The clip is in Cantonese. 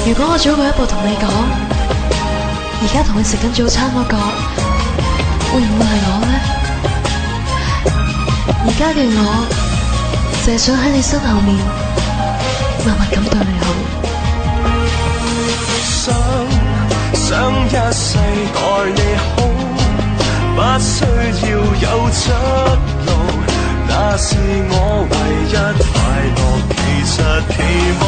如果我早過一步同你講，而家同你食緊早餐嗰個，會唔會係我呢？而家嘅我，淨係想喺你身後面，默默咁對你好。 想一世待你好，不需要有出路，那是我唯一快樂。其實期望